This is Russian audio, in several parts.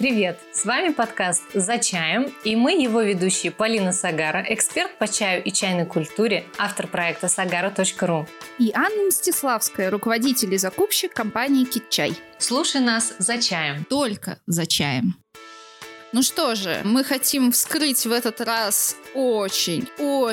Привет! С вами подкаст «За чаем», и мы его ведущие Полина Сагара, эксперт по чаю и чайной культуре, автор проекта sagara.ru. И Анна Мстиславская, руководитель и закупщик компании «Кит-чай». Слушай нас за чаем. Только за чаем. Ну что же, мы хотим вскрыть в этот раз очень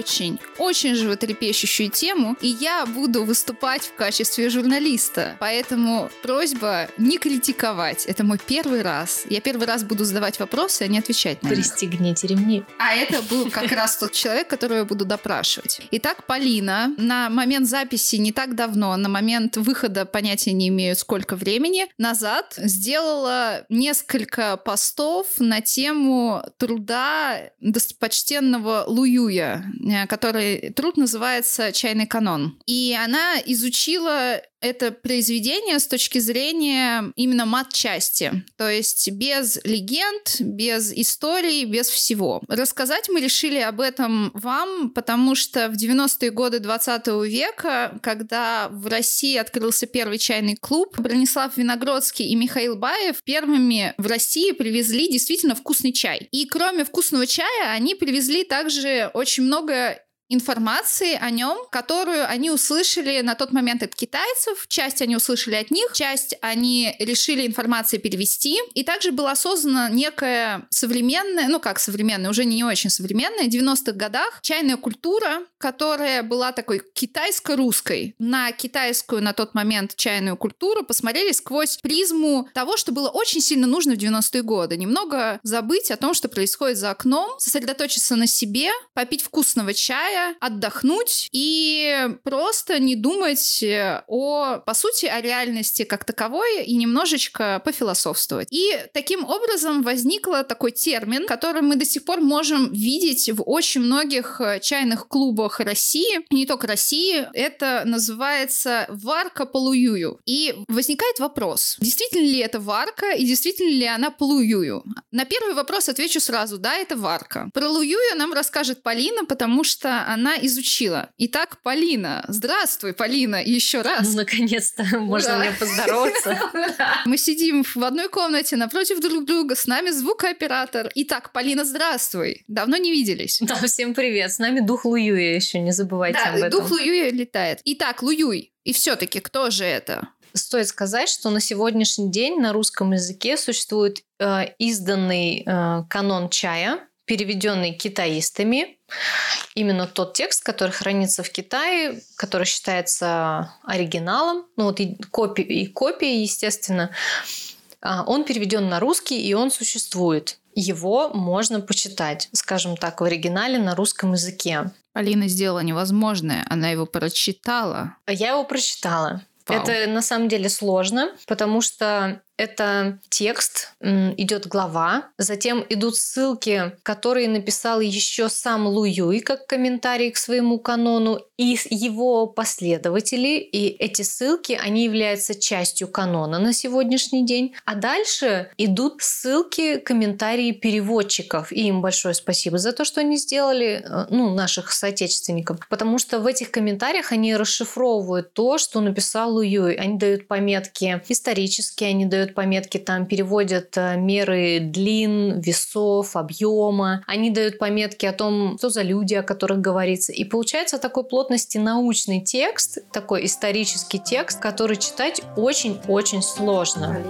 животрепещущую тему, и я буду выступать в качестве журналиста. Поэтому просьба не критиковать. Это мой первый раз. Я первый раз буду задавать вопросы, а не отвечать на них. Пристегните ремни. А это был как раз тот человек, которого я буду допрашивать. Итак, Полина на момент записи не так давно, на момент выхода, понятия не имею, сколько времени, назад сделала несколько постов на тему труда достопочтенного Лу Юя, который труд называется «Чайный канон». И она изучила это произведение с точки зрения именно матчасти, то есть без легенд, без историй, без всего. Рассказать мы решили об этом вам, потому что в 90-е годы 20 века, когда в России открылся первый чайный клуб, Бронислав Виногродский и Михаил Баев первыми в России привезли действительно вкусный чай. И кроме вкусного чая, они привезли также очень много информации о нем, которую они услышали на тот момент от китайцев. Часть они услышали от них, часть они решили информации перевести. И также была создана некая современная, уже не очень современная, в 90-х годах чайная культура, которая была такой китайско-русской. На китайскую на тот момент чайную культуру посмотрели сквозь призму того, что было очень сильно нужно в 90-е годы. Немного забыть о том, что происходит за окном, сосредоточиться на себе, попить вкусного чая, отдохнуть и просто не думать по сути, о реальности как таковой и немножечко пофилософствовать. И таким образом возникл такой термин, который мы до сих пор можем видеть в очень многих чайных клубах России, и не только России. Это называется варка по Лу Юю. И возникает вопрос, действительно ли это варка и действительно ли она по Лу Юю? На первый вопрос отвечу сразу, да, это варка. Про Лу Юю нам расскажет Полина, потому что она изучила. Итак, Полина. Здравствуй, Полина, еще раз. Наконец-то можно мне поздороваться. Мы сидим в одной комнате напротив друг друга, с нами звукооператор. Итак, Полина, здравствуй. Давно не виделись. Да, всем привет. С нами дух Лу Юя еще, не забывайте об этом. Да, дух Лу Юя летает. Итак, Лу Юй. И все-таки, кто же это? Стоит сказать, что на сегодняшний день на русском языке существует изданный канон чая, переведенный китаистами. Именно тот текст, который хранится в Китае, который считается оригиналом, и копией, естественно, он переведен на русский, и он существует. Его можно почитать, скажем так, в оригинале на русском языке. Полина сделала невозможное, она его прочитала. Я его прочитала. Вау. Это на самом деле сложно, потому что это текст, идет глава, затем идут ссылки, которые написал еще сам Лу Юй как комментарий к своему канону, и его последователи. И эти ссылки, они являются частью канона на сегодняшний день. А дальше идут ссылки, комментарии переводчиков. И им большое спасибо за то, что они сделали, наших соотечественников. Потому что в этих комментариях они расшифровывают то, что написал Лу Юй. Они дают пометки исторические, они дают пометки, там переводят меры длин, весов, объема. Они дают пометки о том, что за люди, о которых говорится. И получается такой плотности научный текст, такой исторический текст, который читать очень-очень сложно.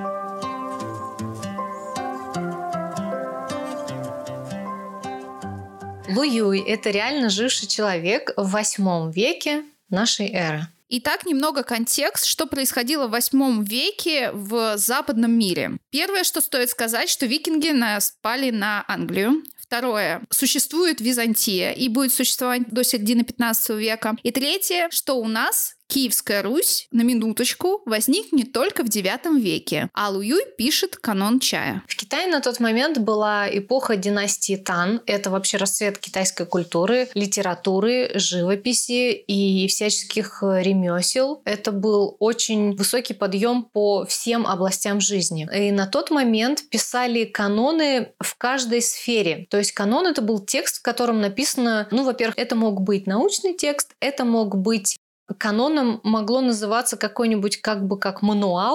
Лу Юй – это реально живший человек в 8 веке нашей эры. Итак, немного контекст, что происходило в 8 веке в западном мире. Первое, что стоит сказать, что викинги напали на Англию. Второе, существует Византия и будет существовать до середины 15 века. И третье, что у нас Киевская Русь, на минуточку, возник не только в IX веке, а Лу Юй пишет канон чая. В Китае на тот момент была эпоха династии Тан. Это вообще расцвет китайской культуры, литературы, живописи и всяческих ремесел. Это был очень высокий подъем по всем областям жизни. И на тот момент писали каноны в каждой сфере. То есть канон — это был текст, в котором написано, во-первых, это мог быть научный текст, это мог быть каноном могло называться какой-нибудь как мануал,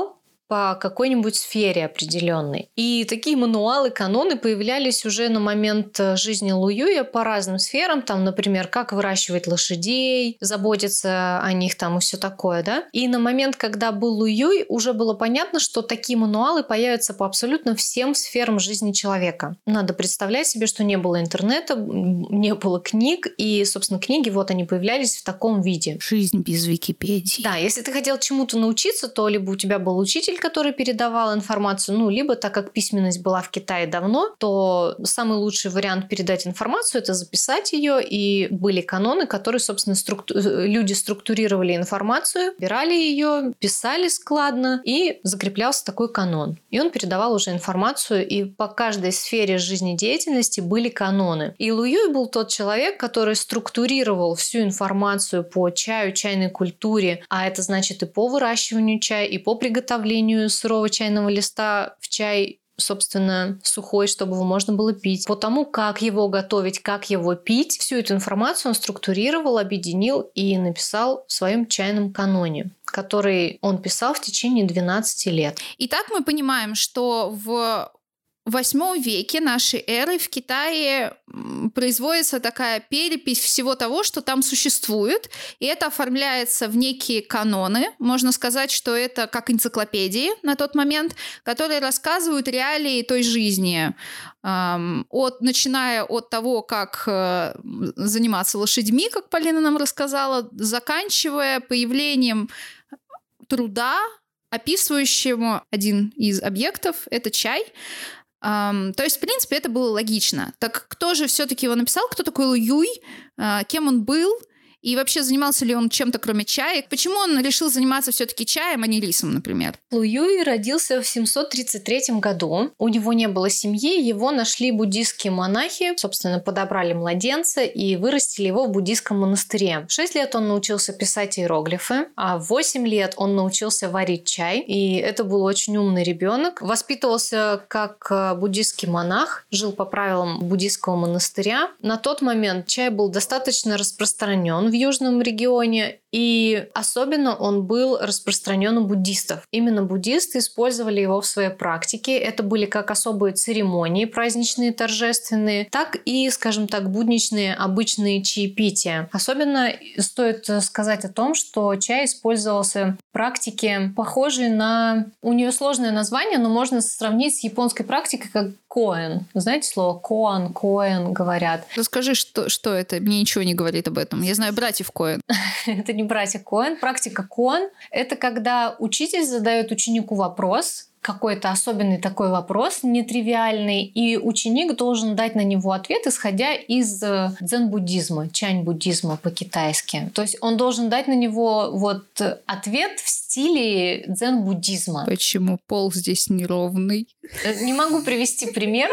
по какой-нибудь сфере определенной. И такие мануалы, каноны появлялись уже на момент жизни Луюя по разным сферам. Там, например, как выращивать лошадей, заботиться о них там и все такое, да. И на момент, когда был Луюй, уже было понятно, что такие мануалы появятся по абсолютно всем сферам жизни человека. Надо представлять себе, что не было интернета, не было книг, и, собственно, книги вот они появлялись в таком виде. Жизнь без Википедии. Да, если ты хотел чему-то научиться, то либо у тебя был учитель, который передавал информацию, ну, либо, так как письменность была в Китае давно, то самый лучший вариант передать информацию — это записать ее, и были каноны, которые, собственно, люди структурировали информацию, убирали ее, писали складно, и закреплялся такой канон. И он передавал уже информацию, и по каждой сфере жизнедеятельности были каноны. И Луюй был тот человек, который структурировал всю информацию по чаю, чайной культуре, а это значит и по выращиванию чая, и по приготовлению сырого чайного листа в чай, собственно, сухой, чтобы его можно было пить, по тому, как его готовить, как его пить. Всю эту информацию он структурировал, объединил и написал в своем чайном каноне, который он писал в течение 12 лет. Итак, мы понимаем, что в VIII веке нашей эры в Китае производится такая перепись всего того, что там существует, и это оформляется в некие каноны. Можно сказать, что это как энциклопедии на тот момент, которые рассказывают реалии той жизни, начиная от того, как заниматься лошадьми, как Полина нам рассказала, заканчивая появлением труда, описывающему один из объектов — это чай. То есть, в принципе, это было логично. Так кто же все-таки его написал? Кто такой Луюй? Кем он был? И вообще, занимался ли он чем-то, кроме чая? Почему он решил заниматься все-таки чаем, а не рисом, например? Луюй родился в 733 году. У него не было семьи, его нашли буддийские монахи, собственно, подобрали младенца и вырастили его в буддийском монастыре. В 6 лет он научился писать иероглифы, а в 8 лет он научился варить чай, и это был очень умный ребенок. Воспитывался как буддийский монах, жил по правилам буддийского монастыря. На тот момент чай был достаточно распространен в южном регионе, и особенно он был распространен у буддистов. Именно буддисты использовали его в своей практике. Это были как особые церемонии праздничные, торжественные, так и, скажем так, будничные, обычные чаепития. Особенно стоит сказать о том, что чай использовался в практике, похожей на... У нее сложное название, но можно сравнить с японской практикой как коэн. Знаете слово коан, коэн говорят. Расскажи, что это? Мне ничего не говорит об этом. Я знаю братьев Коэн. Это не братья Коэн. Практика Коэн — это когда учитель задает ученику вопрос, какой-то особенный такой вопрос, нетривиальный, и ученик должен дать на него ответ, исходя из дзен-буддизма, чань-буддизма по-китайски. То есть он должен дать на него вот ответ в стиле дзен-буддизма. Почему пол здесь неровный? Не могу привести пример.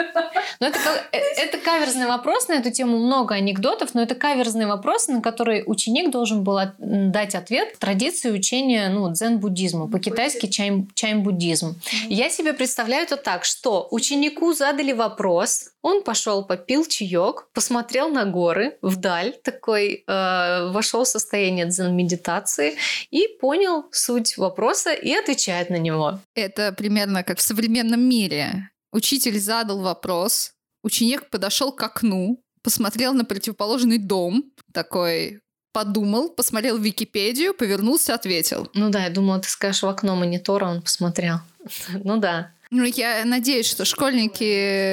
Но это каверзный вопрос, на эту тему много анекдотов, но это каверзный вопрос, на который ученик должен был дать ответ в традиции учения дзен-буддизма, по-китайски чань-буддизм. Я себе представляю это так, что ученику задали вопрос, он пошел, попил чаек, посмотрел на горы вдаль, такой вошел в состояние дзен-медитации и понял суть вопроса и отвечает на него. Это примерно как в современном мире. Учитель задал вопрос, ученик подошел к окну, посмотрел на противоположный дом, такой подумал, посмотрел в Википедию, повернулся, ответил. Ну да, я думала, ты скажешь в окно монитора, он посмотрел. Ну да. Ну, я надеюсь, что школьники,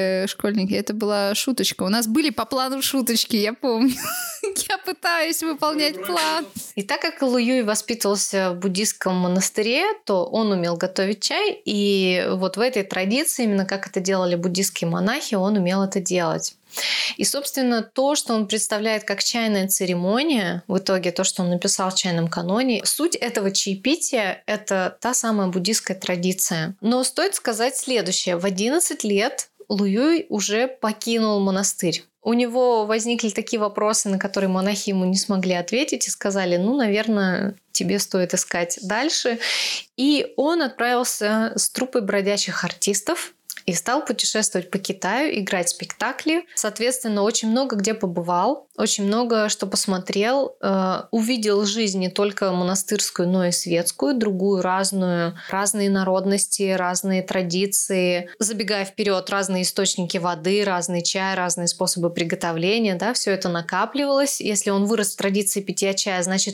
это была шуточка. У нас были по плану шуточки, я помню. Я пытаюсь выполнять план. И так как Луюй воспитывался в буддийском монастыре, то он умел готовить чай. И вот в этой традиции, именно как это делали буддийские монахи, он умел это делать. И, собственно, то, что он представляет как чайная церемония, в итоге то, что он написал в чайном каноне, суть этого чаепития — это та самая буддийская традиция. Но стоит сказать следующее. В 11 лет Луюй уже покинул монастырь. У него возникли такие вопросы, на которые монахи ему не смогли ответить и сказали, наверное, тебе стоит искать дальше. И он отправился с труппой бродячих артистов и стал путешествовать по Китаю, играть в спектакли. Соответственно, очень много где побывал, очень много что посмотрел, увидел жизнь не только монастырскую, но и светскую, другую, разные народности, разные традиции. Забегая вперед, разные источники воды, разный чай, разные способы приготовления, да, все это накапливалось. Если он вырос в традиции питья чая, значит,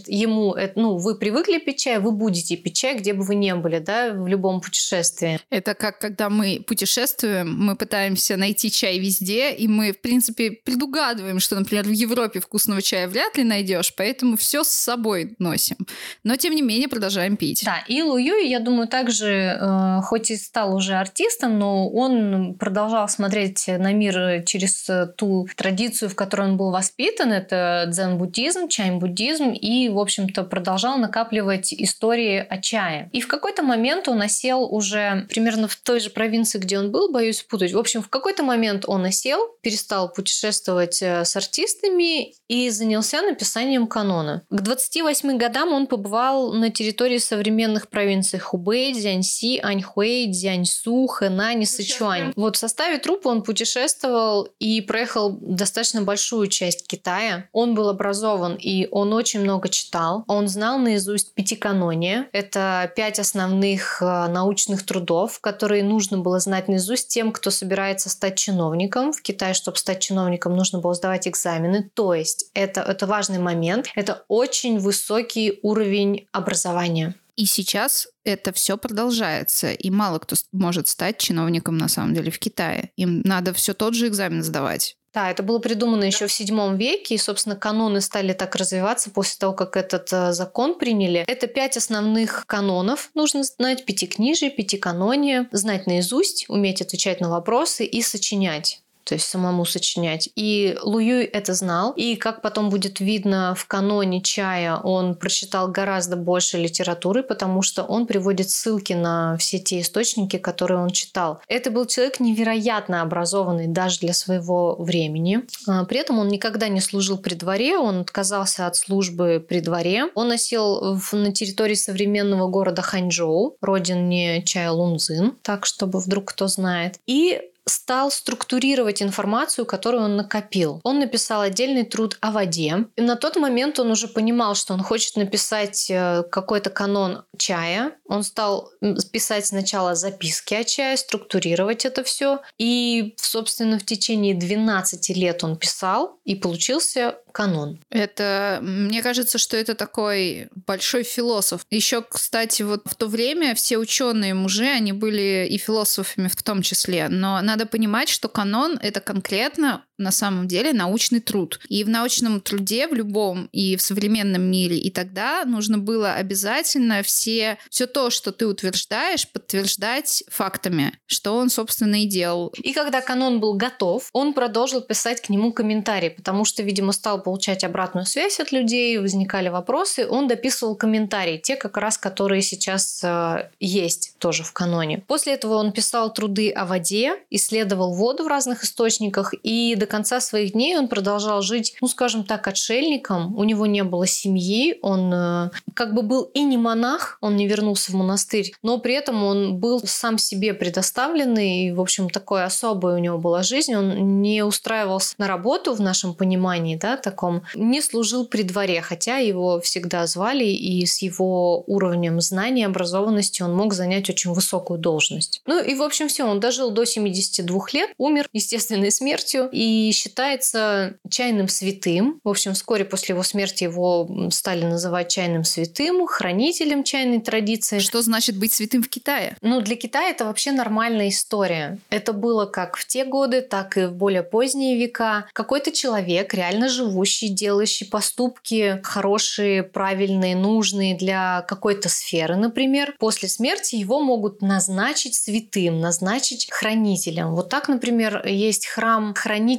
вы привыкли пить чай, вы будете пить чай, где бы вы ни были, да, в любом путешествии. Это как когда мы путешествуем, мы пытаемся найти чай везде, и мы, в принципе, предугадываем, что, например, в Европе вкусного чая вряд ли найдешь, поэтому все с собой носим. Но, тем не менее, продолжаем пить. Да, и Лу Юй, я думаю, также, хоть и стал уже артистом, но он продолжал смотреть на мир через ту традицию, в которой он был воспитан. Это дзен-буддизм, чань-буддизм, и, в общем-то, продолжал накапливать истории о чае. И в какой-то момент он осел уже примерно в той же провинции, где он был, боюсь спутать. В общем, в какой-то момент он осел, перестал путешествовать с артистами и занялся написанием канона. К 28 годам он побывал на территории современных провинций Хубэй, Цзяньси, Аньхуэй, Цзяньсу, Хэнань и Сычуань. Вот в составе труппы он путешествовал и проехал достаточно большую часть Китая. Он был образован, и он очень много читал. Он знал наизусть пятиканония. Это 5 основных научных трудов, которые нужно было знать наизусть тем, кто собирается стать чиновником. В Китае, чтобы стать чиновником, нужно было сдавать экзамены. То есть это важный момент. Это очень высокий уровень образования. И сейчас это все продолжается, и мало кто может стать чиновником на самом деле в Китае. Им надо все тот же экзамен сдавать. Да, это было придумано еще в VII веке, и, собственно, каноны стали так развиваться после того, как этот закон приняли. Это 5 основных канонов. Нужно знать: пятикнижие, пятиканония, знать наизусть, уметь отвечать на вопросы и сочинять. То есть самому сочинять. И Лу Юй это знал. И, как потом будет видно в каноне чая, он прочитал гораздо больше литературы, потому что он приводит ссылки на все те источники, которые он читал. Это был человек невероятно образованный даже для своего времени. При этом он никогда не служил при дворе, он отказался от службы при дворе. Он осел на территории современного города Ханчжоу, родине чая Лунцзин, так, чтобы вдруг кто знает. И стал структурировать информацию, которую он накопил. Он написал отдельный труд о воде. И на тот момент он уже понимал, что он хочет написать какой-то канон чая. Он стал писать сначала записки о чае, структурировать это все. И, собственно, в течение 12 лет он писал, и получился канон. Это, мне кажется, что это такой большой философ. Еще, кстати, вот в то время все ученые-мужи, они были и философами в том числе. Но надо понимать, что канон — это конкретно на самом деле научный труд. И в научном труде, в любом, и в современном мире, и тогда нужно было обязательно все то, что ты утверждаешь, подтверждать фактами, что он, собственно, и делал. И когда канон был готов, он продолжил писать к нему комментарии, потому что, видимо, стал получать обратную связь от людей, возникали вопросы, он дописывал комментарии, те как раз, которые сейчас есть тоже в каноне. После этого он писал труды о воде, исследовал воду в разных источниках, и до конца своих дней он продолжал жить, скажем так, отшельником. У него не было семьи, он как бы был и не монах, он не вернулся в монастырь, но при этом он был сам себе предоставленный, и, в общем, такой особая у него была жизнь. Он не устраивался на работу в нашем понимании, да, таком, не служил при дворе, хотя его всегда звали, и с его уровнем знаний, образованности он мог занять очень высокую должность. И, в общем, все, он дожил до 72 лет, умер естественной смертью и считается чайным святым. В общем, вскоре после его смерти его стали называть чайным святым, хранителем чайной традиции. Что значит быть святым в Китае? Для Китая это вообще нормальная история. Это было как в те годы, так и в более поздние века. Какой-то человек, реально живущий, делающий поступки хорошие, правильные, нужные для какой-то сферы, например, после смерти его могут назначить святым, назначить хранителем. Вот так, например, есть храм хранителя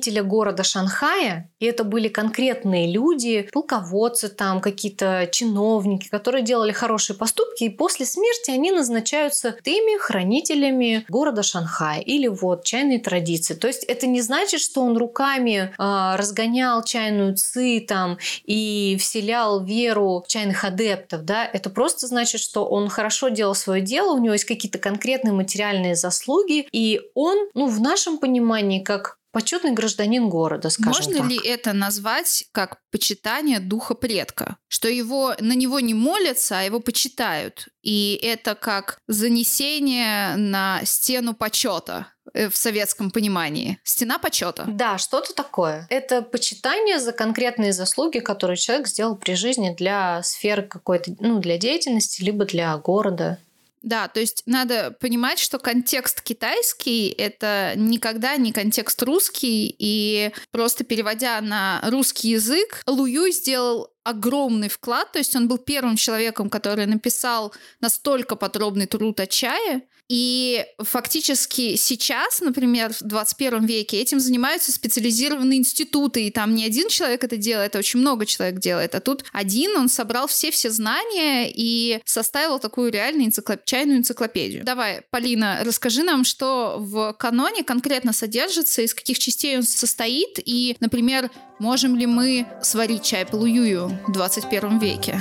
правителя города Шанхая, и это были конкретные люди, полководцы там, какие-то чиновники, которые делали хорошие поступки, и после смерти они назначаются теми хранителями города Шанхая или вот чайной традиции. То есть это не значит, что он руками разгонял чайную ци там и вселял веру в чайных адептов, да, это просто значит, что он хорошо делал свое дело, у него есть какие-то конкретные материальные заслуги, и он, в нашем понимании, как почетный гражданин города, скажем так. Можно ли это назвать как почитание духа предка? Что на него не молятся, а его почитают. И это как занесение на стену почета в советском понимании. Стена почета. Да, что-то такое. Это почитание за конкретные заслуги, которые человек сделал при жизни для сферы какой-то, для деятельности, либо для города. Да, то есть надо понимать, что контекст китайский — это никогда не контекст русский, и просто переводя на русский язык, Лу Юй сделал огромный вклад, то есть он был первым человеком, который написал настолько подробный труд о чае, и фактически сейчас, например, в 21 веке этим занимаются специализированные институты, и там не один человек это делает, а очень много человек делает. А тут один, он собрал все знания и составил такую реально чайную энциклопедию. Давай, Полина, расскажи нам, что в каноне конкретно содержится, из каких частей он состоит, и, например, можем ли мы сварить чай по Лу Юю в 21 веке?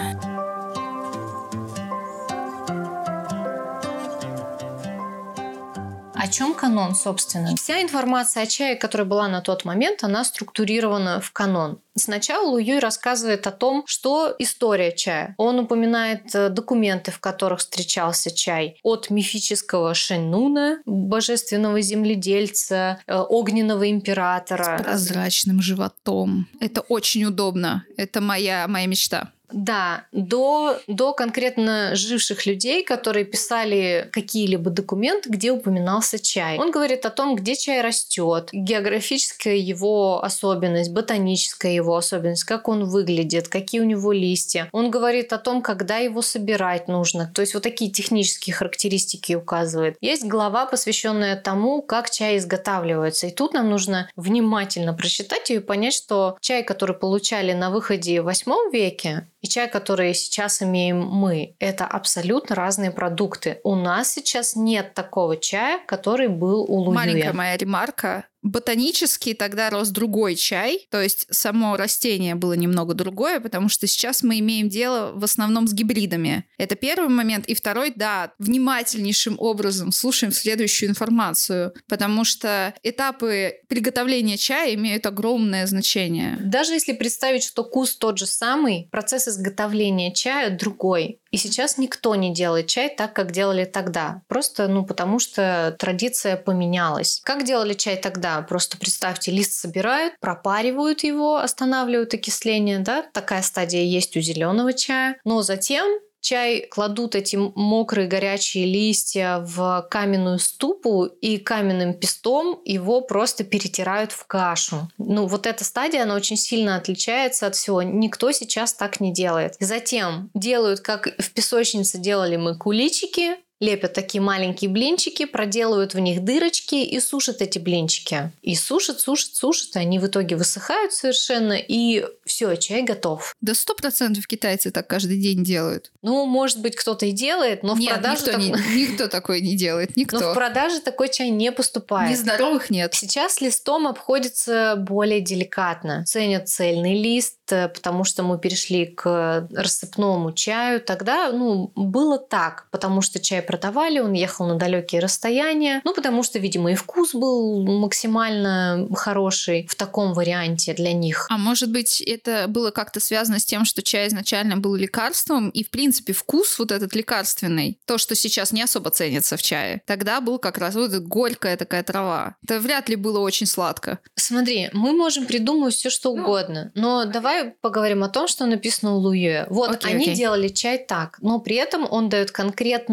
О чем канон, собственно? Вся информация о чае, которая была на тот момент, она структурирована в канон. Сначала Лу Юй рассказывает о том, что история чая. Он упоминает документы, в которых встречался чай. От мифического Шэньнуна, божественного земледельца, огненного императора. С прозрачным животом. Это очень удобно. Это моя мечта. Да, до конкретно живших людей, которые писали какие-либо документы, где упоминался чай. Он говорит о том, где чай растет, географическая его особенность, ботаническая его особенность, как он выглядит, какие у него листья. Он говорит о том, когда его собирать нужно. То есть вот такие технические характеристики указывает. Есть глава, посвященная тому, как чай изготавливается. И тут нам нужно внимательно прочитать ее и понять, что чай, который получали на выходе в 8 веке, и чай, который сейчас имеем мы, это абсолютно разные продукты. У нас сейчас нет такого чая, который был у Лу Юя. Маленькая моя ремарка. Ботанически тогда рос другой чай, то есть само растение было немного другое, потому что сейчас мы имеем дело в основном с гибридами. Это первый момент. И второй, да, внимательнейшим образом слушаем следующую информацию, потому что этапы приготовления чая имеют огромное значение. Даже если представить, что куст тот же самый, процесс изготовления чая другой. И сейчас никто не делает чай так, как делали тогда. Просто, потому что традиция поменялась. Как делали чай тогда? Просто представьте, лист собирают, пропаривают его, останавливают окисление, да? Такая стадия есть у зеленого чая. Но затем чай кладут эти мокрые горячие листья в каменную ступу и каменным пестом его просто перетирают в кашу. Вот эта стадия, она очень сильно отличается от всего. Никто сейчас так не делает. Затем делают, как в песочнице делали мы, куличики, лепят такие маленькие блинчики, проделывают в них дырочки и сушат эти блинчики. И сушат, и они в итоге высыхают совершенно, и все, чай готов. Да 100% китайцы так каждый день делают. Может быть, кто-то и делает, но нет, в продаже... никто такой не делает, никто. Но в продаже такой чай не поступает. Нездоровых нет. Сейчас листом обходится более деликатно. Ценят цельный лист, потому что мы перешли к рассыпному чаю. Тогда, было так, потому что чай продавали, он ехал на далекие расстояния, потому что, видимо, и вкус был максимально хороший в таком варианте для них. А может быть, это было как-то связано с тем, что чай изначально был лекарством, и, в принципе, вкус вот этот лекарственный, то, что сейчас не особо ценится в чае, тогда был как раз вот горькая такая трава. Это вряд ли было очень сладко. Смотри, мы можем придумать все что угодно, но давай поговорим о том, что написано у Лу Юя. Они делали чай так, но при этом он дает конкретные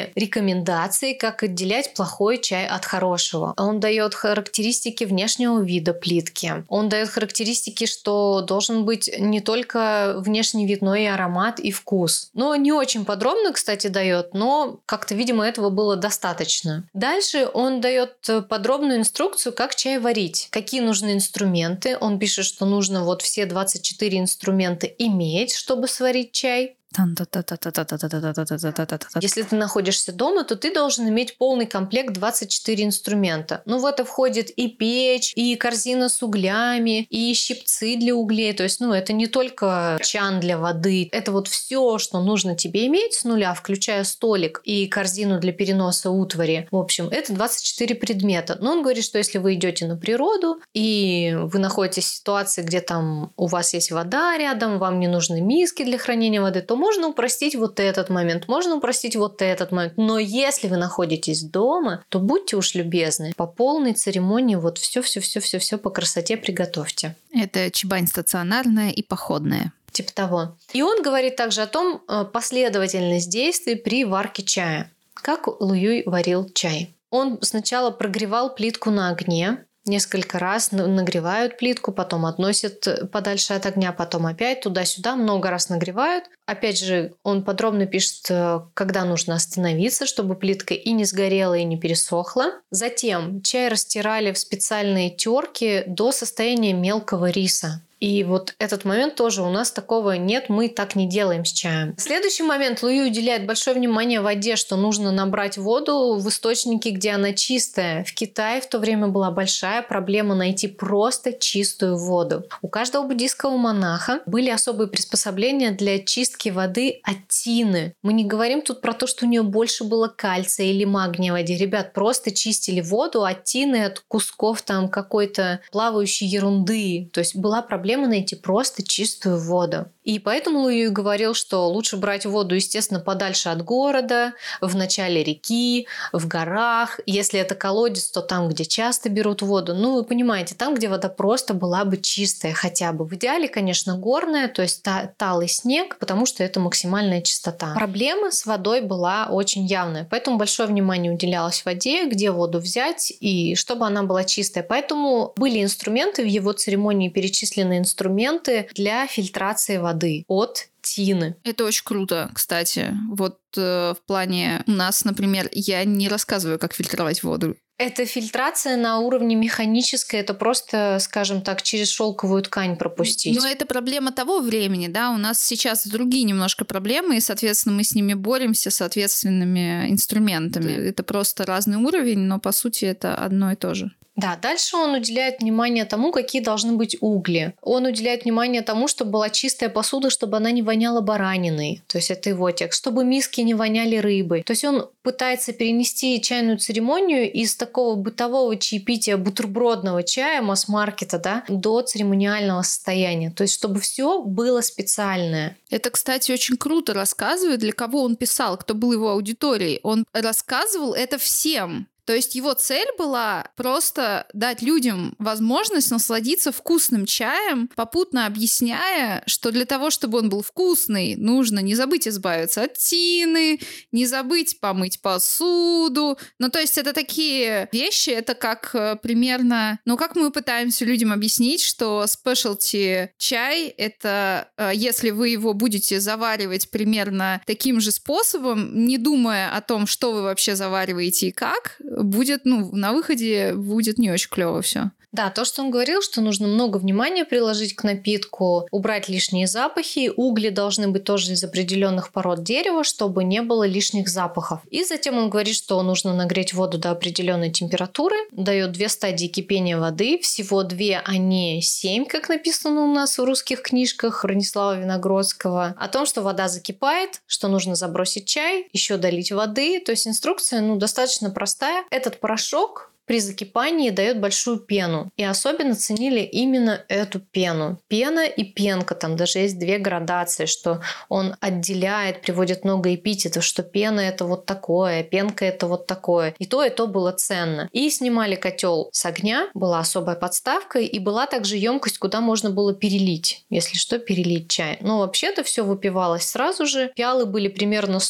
и рекомендации, как отделять плохой чай от хорошего. Он дает характеристики внешнего вида плитки. Он дает характеристики, что должен быть не только внешний вид, но и аромат, и вкус. Но не очень подробно, кстати, дает, но как-то, видимо, этого было достаточно. Дальше он дает подробную инструкцию, как чай варить, какие нужны инструменты. Он пишет, что нужно вот все 24 инструмента иметь, чтобы сварить чай. Если ты находишься дома, то ты должен иметь полный комплект 24 инструмента. Ну, в это входит и печь, и корзина с углями, и щипцы для углей. То есть, это не только чан для воды. Это вот все, что нужно тебе иметь с нуля, включая столик и корзину для переноса утвари. В общем, это 24 предмета. Но он говорит, что если вы идете на природу, и вы находитесь в ситуации, где там у вас есть вода рядом, вам не нужны миски для хранения воды, то можно упростить вот этот момент, можно упростить вот этот момент. Но если вы находитесь дома, то будьте уж любезны, по полной церемонии вот все по красоте приготовьте. Это чибань стационарная и походная. Типа того. И он говорит также о том, последовательность действий при варке чая. Как Луюй варил чай. Он сначала прогревал плитку на огне, несколько раз нагревают плитку, потом относят подальше от огня, потом опять туда-сюда, много раз нагревают. Опять же, он подробно пишет, когда нужно остановиться, чтобы плитка и не сгорела, и не пересохла. Затем чай растирали в специальные терки до состояния мелкого риса. И вот этот момент тоже у нас такого нет, мы так не делаем с чаем. Следующий момент. Луи уделяет большое внимание воде, что нужно набрать воду в источнике, где она чистая. В Китае в то время была большая проблема найти просто чистую воду. У каждого буддийского монаха были особые приспособления для чистки воды от тины. Мы не говорим тут про то, что у нее больше было кальция или магния в воде. Ребят, просто чистили воду от тины, от кусков там какой-то плавающей ерунды. То есть была проблема найти просто чистую воду. И поэтому Луи говорил, что лучше брать воду, естественно, подальше от города, в начале реки, в горах. Если это колодец, то там, где часто берут воду. Вы понимаете, там, где вода просто была бы чистая хотя бы. В идеале, конечно, горная, то есть талый снег, потому что это максимальная чистота. Проблема с водой была очень явная, поэтому большое внимание уделялось воде, где воду взять и чтобы она была чистая. Поэтому были инструменты в его церемонии, перечислены инструменты для фильтрации воды от тины. Это очень круто, кстати. Вот в плане у нас, например, я не рассказываю, как фильтровать воду. Это фильтрация на уровне механической, это просто, скажем так, через шелковую ткань пропустить. Но это проблема того времени, да, у нас сейчас другие немножко проблемы, и, соответственно, мы с ними боремся соответственными инструментами. Это просто разный уровень, но, по сути, это одно и то же. Да, дальше он уделяет внимание тому, какие должны быть угли. Он уделяет внимание тому, чтобы была чистая посуда, чтобы она не воняла бараниной. То есть это его текст. Чтобы миски не воняли рыбой. То есть он пытается перенести чайную церемонию из такого бытового чаепития, бутербродного чая, масс-маркета, да, до церемониального состояния. То есть чтобы все было специальное. Это, кстати, очень круто рассказывает, для кого он писал, кто был его аудиторией. Он рассказывал это всем. То есть его цель была просто дать людям возможность насладиться вкусным чаем, попутно объясняя, что для того, чтобы он был вкусный, нужно не забыть избавиться от тины, не забыть помыть посуду. То есть это такие вещи, это как примерно... как мы пытаемся людям объяснить, что спешлти чай — это если вы его будете заваривать примерно таким же способом, не думая о том, что вы вообще завариваете и как, будет, на выходе будет не очень клево все. Да, то, что он говорил, что нужно много внимания приложить к напитку, убрать лишние запахи. Угли должны быть тоже из определенных пород дерева, чтобы не было лишних запахов. И затем он говорит, что нужно нагреть воду до определенной температуры. Дает 2 стадии кипения воды. Всего 2, а не 7, как написано у нас в русских книжках Ранислава Виногродского. О том, что вода закипает, что нужно забросить чай, еще долить воды. То есть инструкция достаточно простая. Этот порошок при закипании дает большую пену. И особенно ценили именно эту пену. Пена и пенка, там даже есть 2 градации, что он отделяет, приводит много эпитетов, что пена это вот такое, пенка это вот такое. И то было ценно. И снимали котел с огня, была особая подставка, и была также емкость, куда можно было перелить, если что, перелить чай. Но вообще-то все выпивалось сразу же. Пиалы были примерно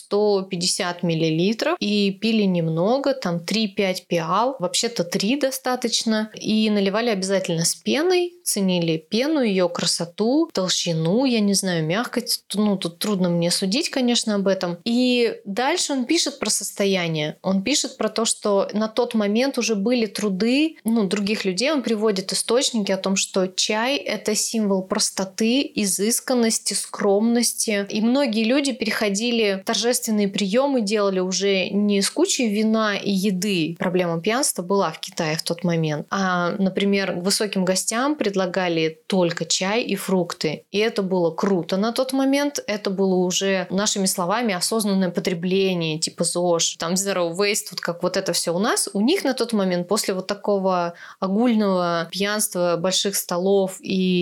150 миллилитров, и пили немного, там 3-5 пиал, вообще-то 3 достаточно. И наливали обязательно с пеной, ценили пену, ее красоту, толщину, я не знаю, мягкость. Тут трудно мне судить, конечно, об этом. И дальше он пишет про состояние. Он пишет про то, что на тот момент уже были труды других людей. Он приводит источники о том, что чай — это символ простоты, изысканности, скромности. И многие люди переходили в торжественные приемы, делали уже не с кучей вина и еды. Проблема пьянства была в Китае в тот момент. А, например, высоким гостям предлагали только чай и фрукты. И это было круто на тот момент. Это было уже, нашими словами, осознанное потребление, типа ЗОЖ, там zero waste, вот как вот это все у нас. У них на тот момент, после вот такого огульного пьянства, больших столов,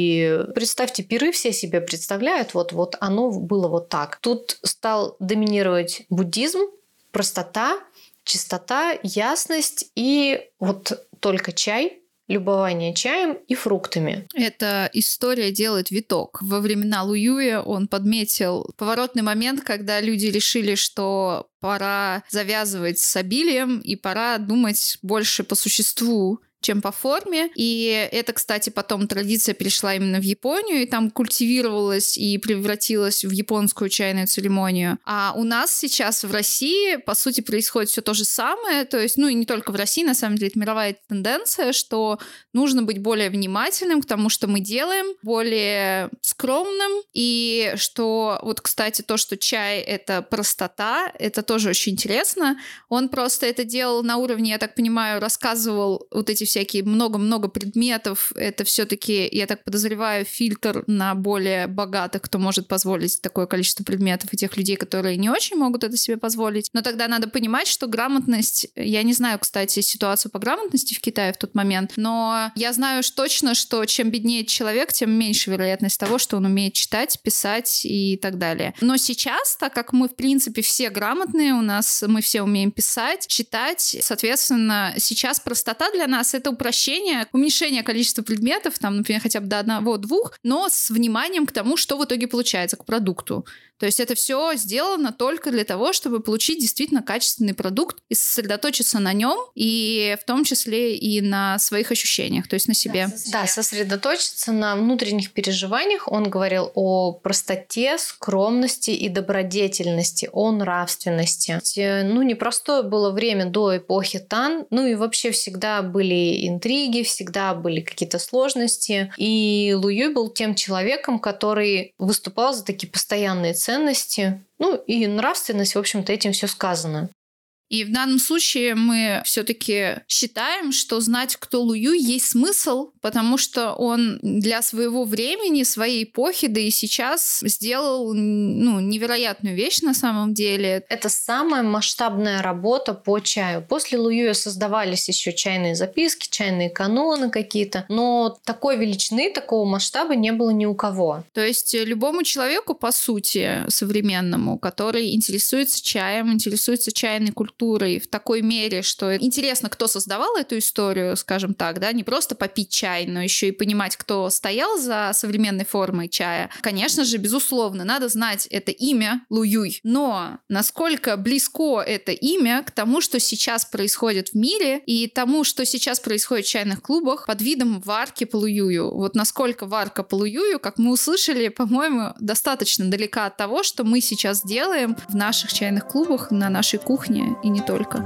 и представьте, пиры все себе представляют, вот оно было вот так. Тут стал доминировать буддизм, простота, чистота, ясность и вот только чай, любование чаем и фруктами. Эта история делает виток. Во времена Луюя он подметил поворотный момент, когда люди решили, что пора завязывать с обилием и пора думать больше по существу, чем по форме. И это, кстати, потом традиция перешла именно в Японию, и там культивировалась и превратилась в японскую чайную церемонию. А у нас сейчас в России, по сути, происходит все то же самое. То есть, и не только в России, на самом деле, это мировая тенденция, что нужно быть более внимательным к тому, что мы делаем, более скромным. И что, вот, кстати, то, что чай — это простота, это тоже очень интересно. Он просто это делал на уровне, я так понимаю, рассказывал вот эти всякие много-много предметов. Это все-таки, я так подозреваю, фильтр на более богатых, кто может позволить такое количество предметов, и тех людей, которые не очень могут это себе позволить. Но тогда надо понимать, что грамотность... Я не знаю, кстати, ситуацию по грамотности в Китае в тот момент, но я знаю точно, что чем беднее человек, тем меньше вероятность того, что он умеет читать, писать и так далее. Но сейчас, так как мы, в принципе, все грамотные, мы все умеем писать, читать, соответственно, сейчас простота для нас — это упрощение, уменьшение количества предметов, там, например, хотя бы до 1-2, но с вниманием к тому, что в итоге получается, к продукту. То есть это все сделано только для того, чтобы получить действительно качественный продукт и сосредоточиться на нем, и в том числе и на своих ощущениях, то есть на себе. Да, сосредоточиться на внутренних переживаниях. Он говорил о простоте, скромности и добродетельности, о нравственности. Непростое было время до эпохи Тан, и вообще всегда были интриги, всегда были какие-то сложности. И Луюй был тем человеком, который выступал за такие постоянные ценности, и нравственность, в общем-то, этим все сказано. И в данном случае мы все-таки считаем, что знать, кто Луюй, есть смысл, потому что он для своего времени, своей эпохи, да и сейчас сделал невероятную вещь на самом деле. Это самая масштабная работа по чаю. После Луюя создавались еще чайные записки, чайные каноны какие-то, но такой величины, такого масштаба не было ни у кого. То есть любому человеку, по сути, современному, который интересуется чаем, интересуется чайной культурой, в такой мере, что интересно, кто создавал эту историю, скажем так, да, не просто попить чай, но еще и понимать, кто стоял за современной формой чая. Конечно же, безусловно, надо знать это имя Луюй, но насколько близко это имя к тому, что сейчас происходит в мире, и тому, что сейчас происходит в чайных клубах под видом варки по Луюю. Вот насколько варка по Луюю, как мы услышали, по-моему, достаточно далека от того, что мы сейчас делаем в наших чайных клубах, на нашей кухне, и не только.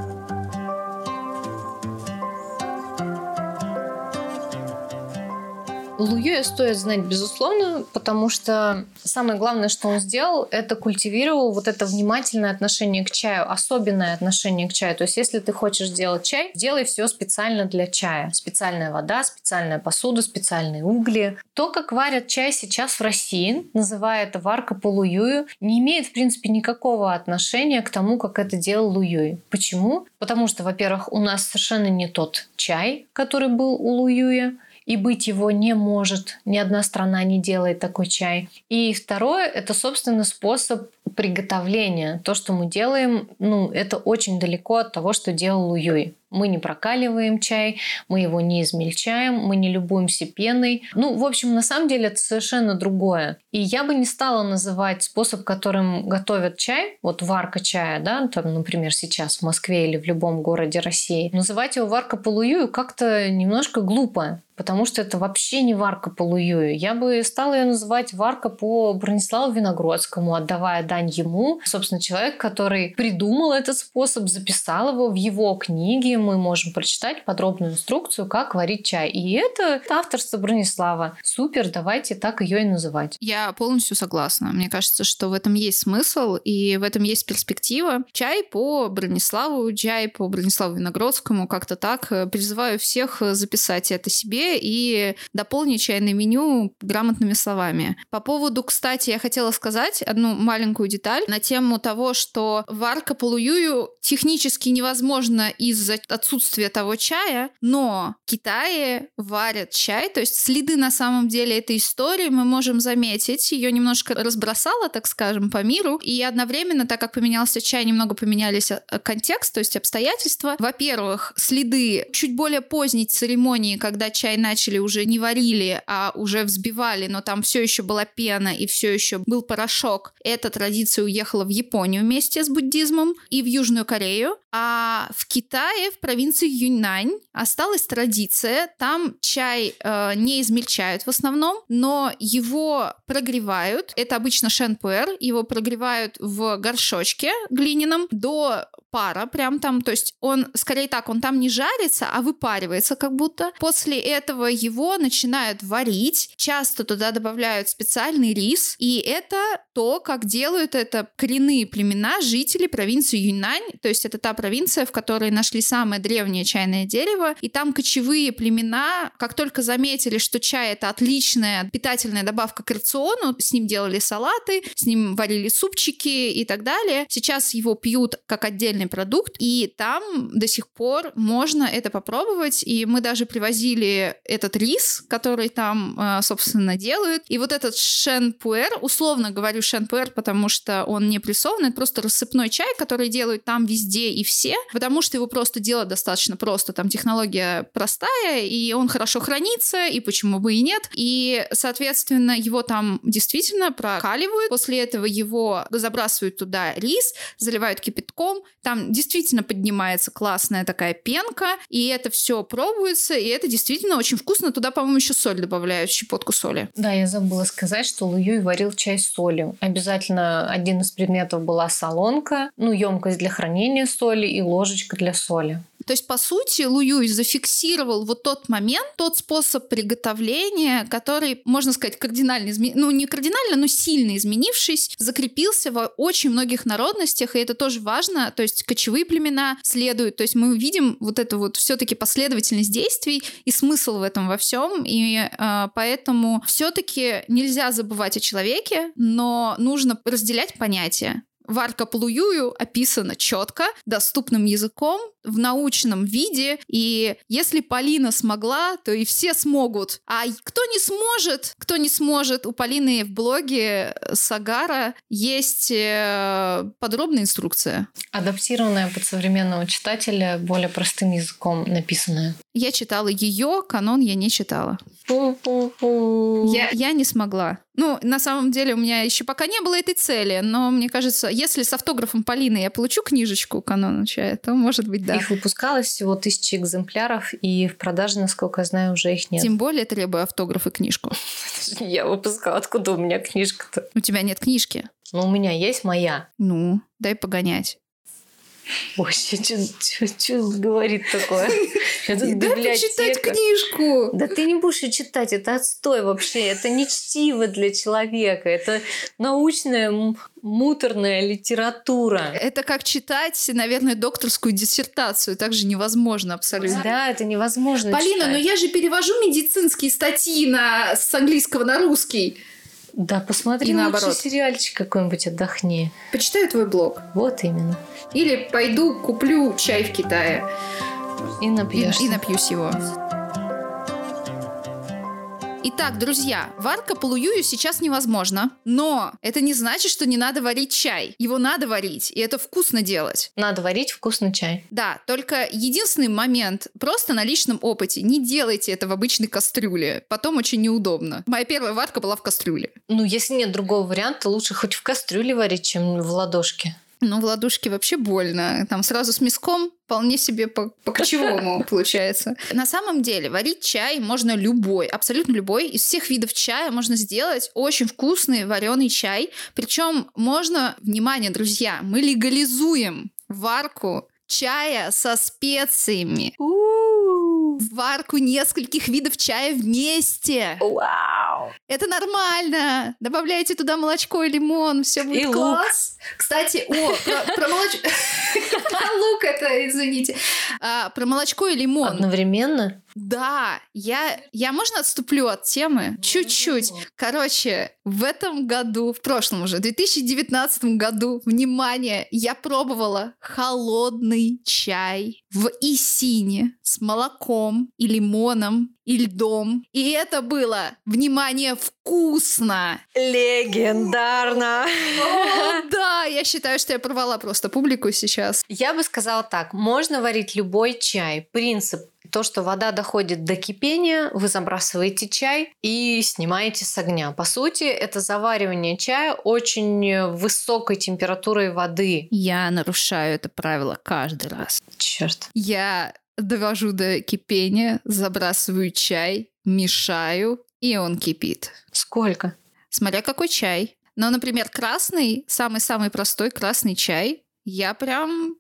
Луюя стоит знать, безусловно, потому что самое главное, что он сделал, это культивировал вот это внимательное отношение к чаю, особенное отношение к чаю. То есть, если ты хочешь сделать чай, делай все специально для чая. Специальная вода, специальная посуда, специальные угли. То, как варят чай сейчас в России, называя это варка по Луюю, не имеет, в принципе, никакого отношения к тому, как это делал Луюй. Почему? Потому что, во-первых, у нас совершенно не тот чай, который был у Луюя, и быть его не может. Ни одна страна не делает такой чай. И второе, это, собственно, способ приготовления. То, что мы делаем, это очень далеко от того, что делал Луюй. Мы не прокаливаем чай, мы его не измельчаем, мы не любуемся пеной. В общем, на самом деле это совершенно другое. И я бы не стала называть способ, которым готовят чай, вот варка чая, да, там, например, сейчас в Москве или в любом городе России, называть его варка по Луюю как-то немножко глупо, потому что это вообще не варка по Луюю. Я бы стала ее называть варка по Брониславу Виногродскому, отдавая дань ему. Собственно, человек, который придумал этот способ, записал его в его книге. Мы можем прочитать подробную инструкцию, как варить чай. И это авторство Бронислава. Супер, давайте так ее и называть. Я полностью согласна. Мне кажется, что в этом есть смысл и в этом есть перспектива. Чай по Брониславу, чай по Брониславу Виногродскому, как-то так. Призываю всех записать это себе и дополнить чайное меню грамотными словами. По поводу, кстати, я хотела сказать одну маленькую деталь на тему того, что варка по Луюю технически невозможно из-за отсутствия того чая, но в Китае варят чай, то есть следы на самом деле этой истории мы можем заметить. Ее немножко разбросало, так скажем, по миру, и одновременно, так как поменялся чай, немного поменялись контекст, то есть обстоятельства. Во-первых, следы чуть более поздней церемонии, когда чай начали уже не варили, а уже взбивали, но там все еще была пена и все еще был порошок. Эта традиция уехала в Японию вместе с буддизмом и в Южную Корею. А в Китае, в провинции Юньнань, осталась традиция. Там чай не измельчают в основном, но его прогревают. Это обычно шэн-пуэр. Его прогревают в горшочке глиняном до пара прям там. То есть он, скорее так, он там не жарится, а выпаривается как будто. После этого его начинают варить. Часто туда добавляют специальный рис. И это то, как делают это коренные племена, жители провинции Юньнань. То есть это та провинция, в которой нашли самое древнее чайное дерево. И там кочевые племена, как только заметили, что чай — это отличная питательная добавка к рациону, с ним делали салаты, с ним варили супчики и так далее. Сейчас его пьют как отдельный продукт, и там до сих пор можно это попробовать. И мы даже привозили этот рис, который там, собственно, делают. И вот этот шэн-пуэр, условно говорю шэн-пуэр, потому что он не прессованный, это просто рассыпной чай, который делают там везде и все, потому что его просто делать достаточно просто. Там технология простая, и он хорошо хранится, и почему бы и нет. И, соответственно, его там действительно прокаливают. После этого его забрасывают туда рис, заливают кипятком. Там действительно поднимается классная такая пенка, и это все пробуется, и это действительно очень вкусно. Туда, по-моему, еще соль добавляют, щепотку соли. Да, я забыла сказать, что Луюй варил чай с солью. Обязательно один из предметов была солонка, емкость для хранения соли и ложечка для соли. То есть, по сути, Луюй зафиксировал вот тот момент, тот способ приготовления, который, можно сказать, кардинально не кардинально, но сильно изменившись, закрепился в очень многих народностях, и это тоже важно. То есть кочевые племена следуют. То есть мы видим вот эту вот все-таки последовательность действий и смысл в этом во всем. И поэтому все-таки нельзя забывать о человеке, но нужно разделять понятия. Варка по Луюю описана четко, доступным языком, в научном виде, и если Полина смогла, то и все смогут. А кто не сможет, у Полины в блоге Сагара есть подробная инструкция. Адаптированная под современного читателя, более простым языком написанная. Я читала ее, канон я не читала. Я не смогла. На самом деле у меня еще пока не было этой цели, но мне кажется, если с автографом Полины я получу книжечку канона чая, то, может быть, да. Их выпускалось всего 1000 экземпляров, и в продаже, насколько я знаю, уже их нет. Тем более требую автограф и книжку. Я выпускала. Откуда у меня книжка-то? У тебя нет книжки. У меня есть моя. Дай погонять. Вообще, что говорит такое? Это Дай почитать книжку. Да ты не будешь ее читать, это отстой вообще. Это не чтиво для человека. Это научная муторная литература. Это как читать, наверное, докторскую диссертацию. Так же невозможно абсолютно. Да, это невозможно Полина, читать. но я же перевожу медицинские статьи с английского на русский. Да, посмотри лучше сериальчик какой-нибудь, отдохни. Почитаю твой блог. Вот именно. Или пойду куплю чай в Китае. И напьешься. И напьюсь его. Итак, друзья, варка по луюю сейчас невозможно, но это не значит, что не надо варить чай. Его надо варить, и это вкусно делать. Надо варить вкусный чай. Да, только единственный момент, просто на личном опыте, не делайте это в обычной кастрюле, потом очень неудобно. Моя первая варка была в кастрюле. Ну, если нет другого варианта, лучше хоть в кастрюле варить, чем в ладошке. Ну, в ладошке вообще больно. Там сразу с мяском вполне себе по-кочевому получается. На самом деле варить чай можно любой, абсолютно любой. Из всех видов чая можно сделать очень вкусный вареный чай. Причем можно, внимание, друзья, мы легализуем варку чая со специями. Варку нескольких видов чая вмесе. Вау! Это нормально. Добавляйте туда молочко и лимон, все будет и класс. лук. Кстати, про молочко... Про лук это, извините. Про молочко и лимон. Одновременно? Да, я можно отступлю от темы? Чуть-чуть. Короче, в этом году, в прошлом уже, в 2019 году, внимание, я пробовала холодный чай в Исине с молоком и лимоном и льдом. И это было, внимание, вкусно! Легендарно! О, да, я считаю, что я порвала просто публику сейчас. Я бы сказала так, можно варить любой чай. Принцип то, что вода доходит до кипения, вы забрасываете чай и снимаете с огня. По сути, это заваривание чая очень высокой температурой воды. Я нарушаю это правило каждый раз. Черт. Я довожу до кипения, забрасываю чай, мешаю, и он кипит. Сколько? Смотря какой чай. Но, например, красный, самый-самый простой красный чай, я прям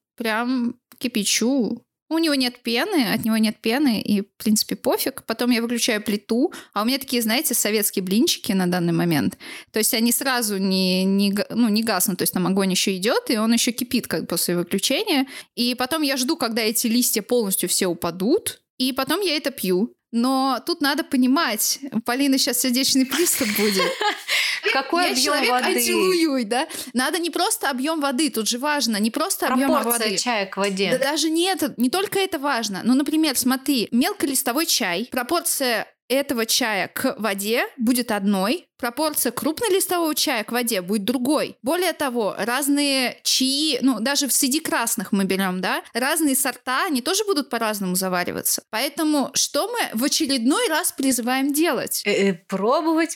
кипячу. У него нет пены, от него нет пены, и, в принципе, пофиг. Потом я выключаю плиту, а у меня такие, знаете, советские блинчики на данный момент. То есть они сразу не гаснут, то есть там огонь еще идет, и он еще кипит как после выключения. И потом я жду, когда эти листья полностью все упадут, и потом я это пью. Но тут надо понимать, у Полины сейчас сердечный приступ будет. Какой объем воды? Я человек антилуюй, да? Надо не просто объем воды, тут же важно, не просто объем воды. Пропорция чая к воде. Да даже нет, не только это важно. Ну, например, смотри, мелколистовой чай, пропорция этого чая к воде будет одной, пропорция крупнолистового чая к воде будет другой. Более того, разные чаи, даже среди красных мы берем, да, разные сорта, они тоже будут по-разному завариваться. Поэтому что мы в очередной раз призываем делать? Пробовать.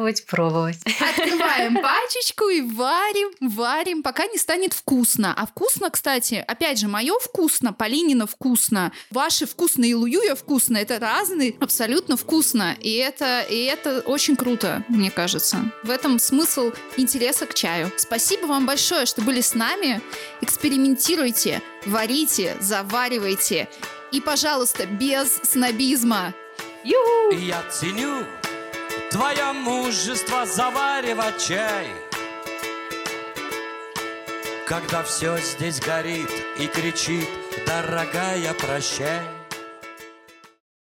Открываем пачечку и варим, пока не станет вкусно. А вкусно, кстати, опять же, мое вкусно, Полинина вкусно, ваши вкусно и Луюя вкусно, это разные, абсолютно вкусно. И это очень круто, мне кажется. В этом смысл интереса к чаю. Спасибо вам большое, что были с нами. Экспериментируйте, варите, заваривайте. И, пожалуйста, без снобизма. Ю-ху! Я ценю твое мужество заваривать чай, когда все здесь горит и кричит: дорогая, прощай.